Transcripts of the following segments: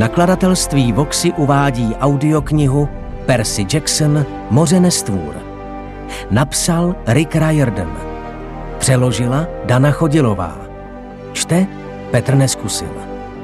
Nakladatelství Voxy uvádí audioknihu Percy Jackson Moře nestvůr. Napsal Rick Riordan. Přeložila Dana Chodilová. Čte Petr Neskusil.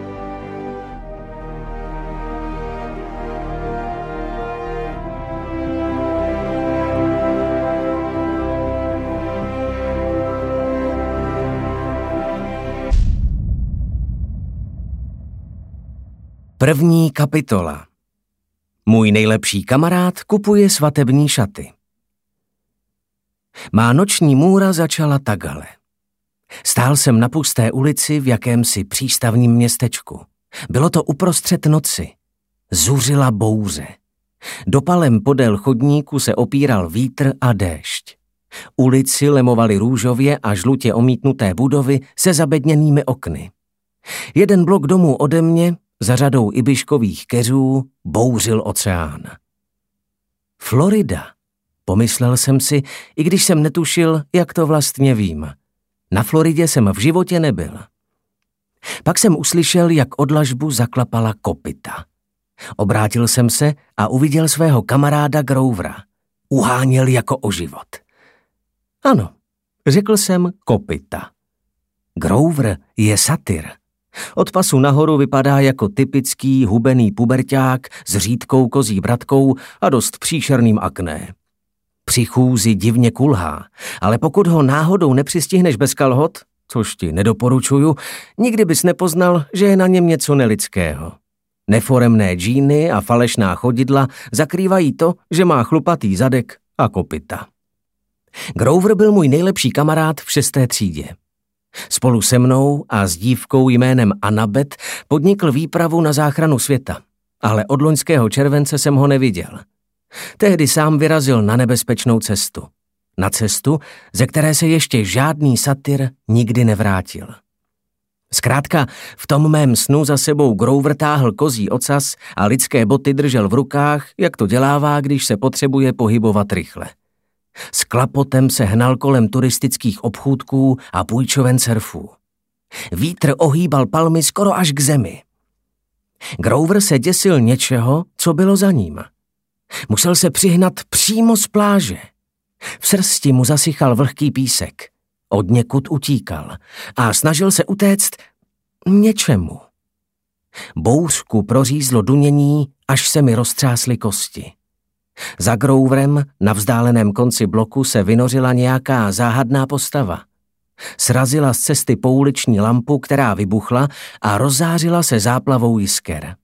První kapitola. Můj nejlepší kamarád kupuje svatební šaty. Má noční můra začala takhle. Stál jsem na pusté ulici v jakémsi přístavním městečku. Bylo to uprostřed noci. Zuřila bouře. Dopalem podél chodníku se opíral vítr a déšť. Ulici lemovaly růžově a žlutě omítnuté budovy se zabedněnými okny. Jeden blok domů ode mě, za řadou ibiškových keřů, bouřil oceán. Florida, pomyslel jsem si, i když jsem netušil, jak to vlastně vím. Na Floridě jsem v životě nebyl. Pak jsem uslyšel, jak od dlažbu zaklapala kopyta. Obrátil jsem se a uviděl svého kamaráda Grovera. Uháněl jako o život. Ano, řekl jsem kopyta. Grover je satyr. Od pasu nahoru vypadá jako typický hubený puberťák s řídkou kozí bratkou a dost příšerným akné. Při chůzi divně kulhá, ale pokud ho náhodou nepřistihneš bez kalhot, což ti nedoporučuju, nikdy bys nepoznal, že je na něm něco nelidského. Neforemné džíny a falešná chodidla zakrývají to, že má chlupatý zadek a kopyta. Grover byl můj nejlepší kamarád v 6. třídě. Spolu se mnou a s dívkou jménem Annabeth podnikl výpravu na záchranu světa, ale od loňského července jsem ho neviděl. Tehdy sám vyrazil na nebezpečnou cestu. Na cestu, ze které se ještě žádný satyr nikdy nevrátil. Zkrátka, v tom mém snu za sebou Grover táhl kozí ocas a lidské boty držel v rukách, jak to dělává, když se potřebuje pohybovat rychle. S klapotem se hnal kolem turistických obchůdků a půjčoven surfů. Vítr ohýbal palmy skoro až k zemi. Grover se děsil něčeho, co bylo za ním. Musel se přihnat přímo z pláže. V srsti mu zasychal vlhký písek. Odněkud utíkal a snažil se utéct něčemu. Bouřku prořízlo dunění, až se mi roztřásly kosti. Za Groverem na vzdáleném konci bloku se vynořila nějaká záhadná postava. Srazila z cesty pouliční lampu, která vybuchla a rozzářila se záplavou jisker.